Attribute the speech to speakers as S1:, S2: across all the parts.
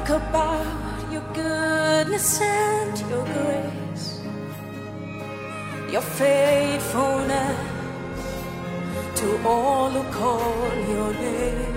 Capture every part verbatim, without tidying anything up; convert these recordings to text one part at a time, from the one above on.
S1: think about your goodness and your grace, your faithfulness to all who call your name.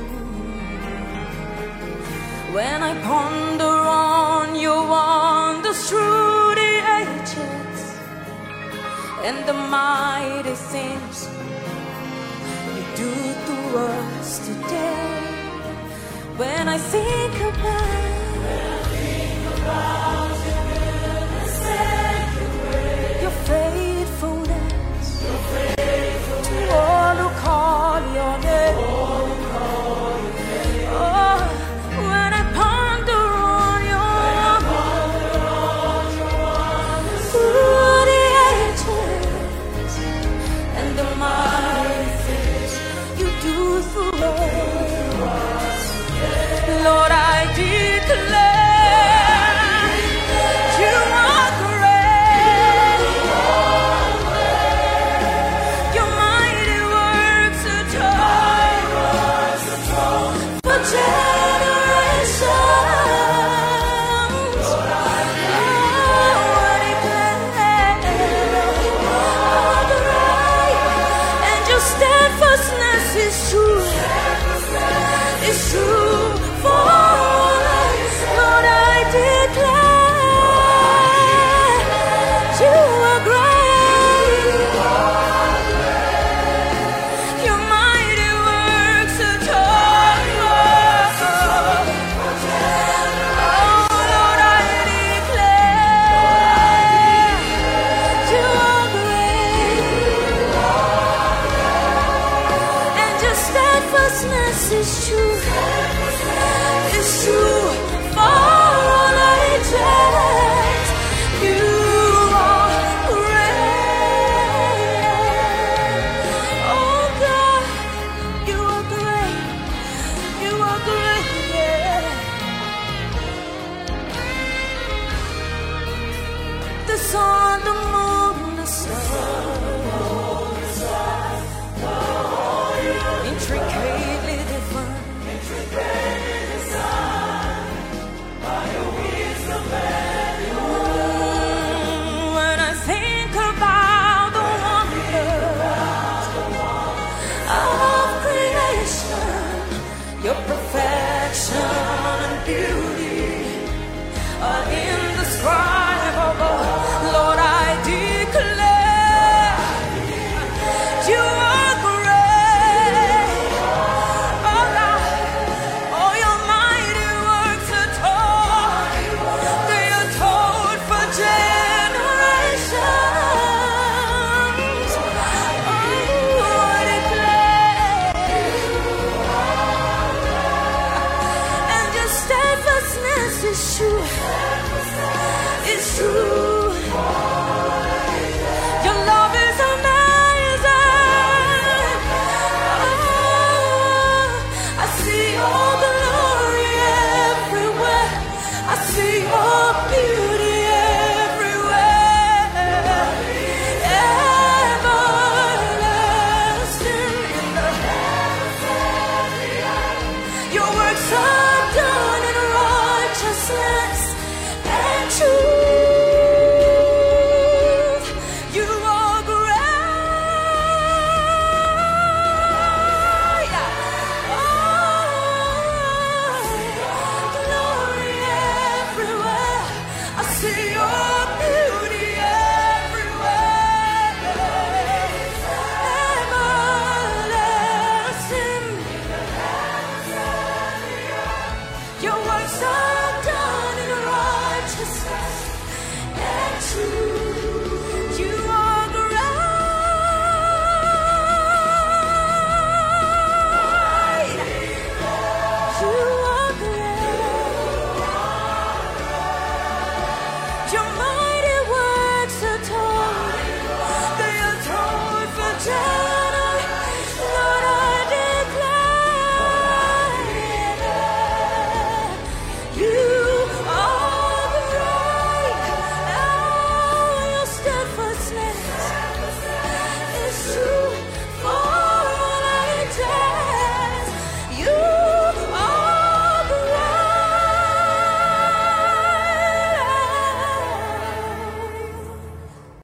S1: When I ponder on your wonders through the ages and the mighty things you do to us today, when I think about, when I think about your goodness and your grace, your faithfulness, your faithfulness to all who call your name. All who call your name. Oh, when I ponder on your, when I ponder on your wonders through the ages and the mighty things you do through us. Lord, I declare you are great. Your mighty works are told for generations. Lord, I declare you are great, and your steadfastness is true. It's true. For all us, Lord, I declare you are great. Your mighty works are told. Oh, Lord, I declare you are great, and your steadfastness is true. It's true for all ages. You are great. Oh God, you are great. You are great. Yeah. The sun, the moon, the stars, intricately different. When I think about the wonders of creation, your perfection and beauty are indescribable. Lord, I declare you are great. Oh God, oh, your mighty works are told. They are told for generations. Oh, I declare, and your steadfastness is true. It's true. Your love is amazing. Oh, I see your glory everywhere. I see your beauty everywhere. Everlasting in the heavens, your works are